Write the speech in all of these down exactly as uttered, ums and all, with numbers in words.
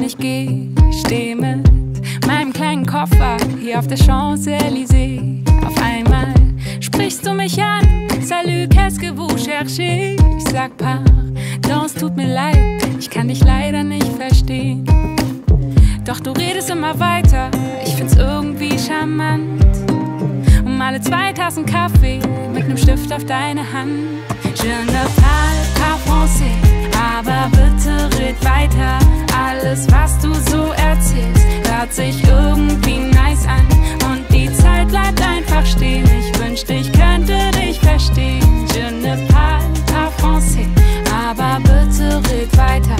ich geh, steh mit meinem kleinen Koffer hier auf der Champs-Élysées. Auf einmal sprichst du mich an, salut, qu'est-ce que vous cherchez? Ich sag pardon, es tut mir leid, ich kann dich leider nicht verstehen. Doch du redest immer weiter, ich find's irgendwie charmant. Um alle zwei Tassen Kaffee mit nem Stift auf deine Hand. Je ne parle pas français, aber bitte red weiter. Alles, was du so erzählst, hört sich irgendwie nice an. Und die Zeit bleibt einfach stehen. Ich wünschte, ich könnte dich verstehen. Je ne parle pas français, aber bitte red weiter.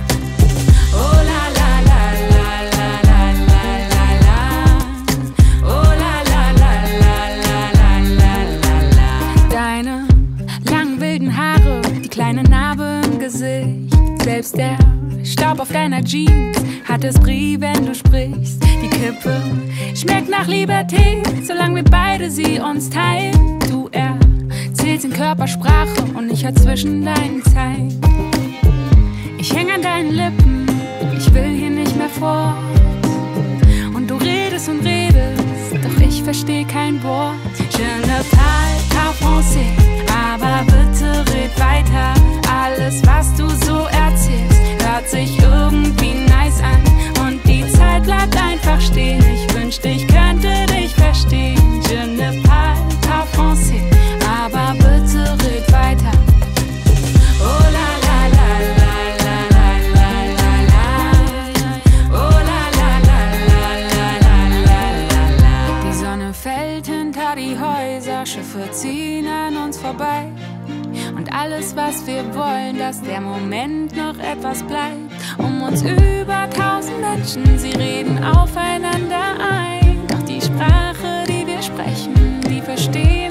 Oh la la la la la la la la. Oh la la la la la la la la. Deine langen wilden Haare, die kleine Narbe im Gesicht. Selbst der Staub auf deiner Jeans hat es Brie, wenn du sprichst. Die Kippe schmeckt nach Liberté, solange wir beide sie uns teilen. Du erzählst in Körpersprache und ich hör zwischen deinen Zeilen. Ich häng an deinen Lippen, ich will hier nicht mehr fort. Und du redest und redest, doch ich versteh kein Wort. Je ne parle pas français, aber bitte red weiter. Alles, was du so erzählst, hört sich irgendwie nice an. Und die Zeit bleibt einfach stehen. Ich wünschte, ich könnte dich verstehen. Je ne parle pas français, aber bitte red weiter. Oh la la la la la la la la. Oh la la la la la la la. Die Sonne fällt hinter die Häuser, Schiffe ziehen an uns vorbei. Und alles, was wir wollen, dass der Moment noch etwas bleibt. Um uns über tausend Menschen, sie reden aufeinander ein. Doch die Sprache, die wir sprechen, die verstehen